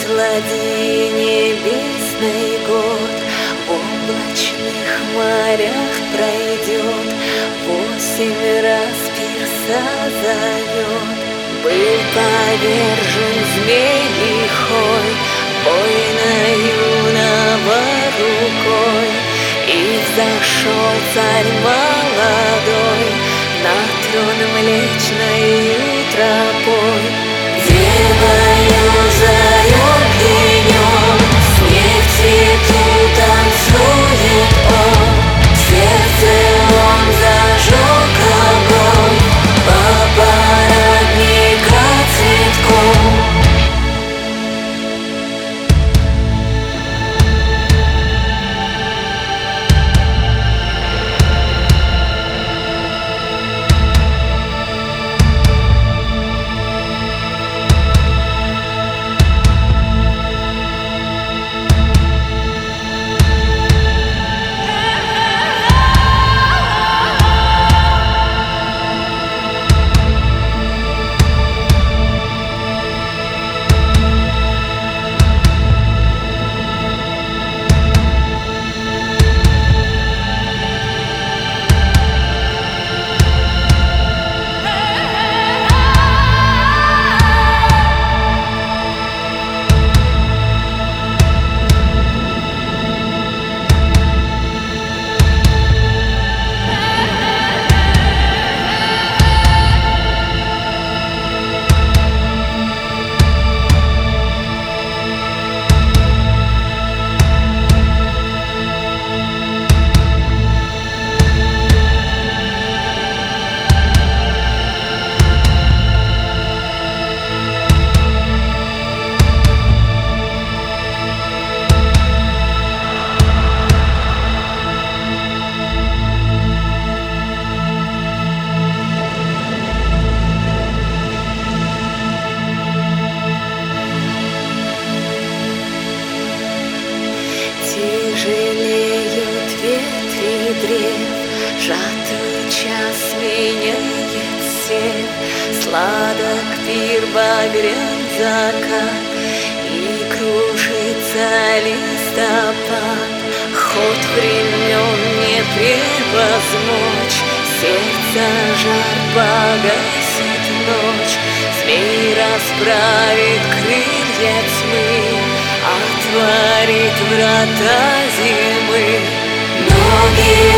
ладьи небесный год в облачных морях пройдет, 8 раз пир созовет. Был повержен змей лихой, воина юного рукой, и взошел царь молодой на трон Млечною тропой. Девою заёт днем, снег в цвету танцует он, в сердце он зажег огонь папоротника цветком. Тяжелеют ветви древ, жатвы час меняет сев, сладок пир, багрян закат, и кружится листопад. Ход времен не превозмочь, сердце жар погасит ночь, змей расправит крылья тьмы, отворит врата зимы. Ноги